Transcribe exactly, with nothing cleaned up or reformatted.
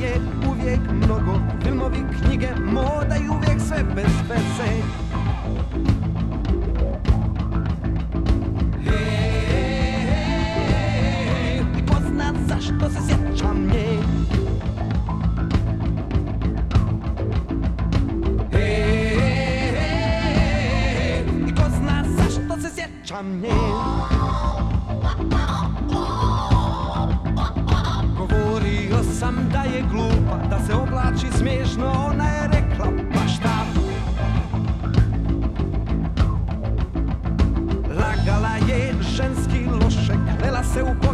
je uvijek mnogo, filmovi, knjige, moda i uvijek sve bez veze. Hej, i ko zna zašto se sjećam nje. Hej, i ko zna zašto se sjećam nje. Govorio sam da je glupa, da se oblači smiješno, ona je rekla pa šta. Lagala je ženski loše, klela se u